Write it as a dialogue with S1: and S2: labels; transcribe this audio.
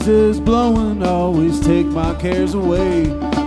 S1: breeze is blowing, always take my cares away.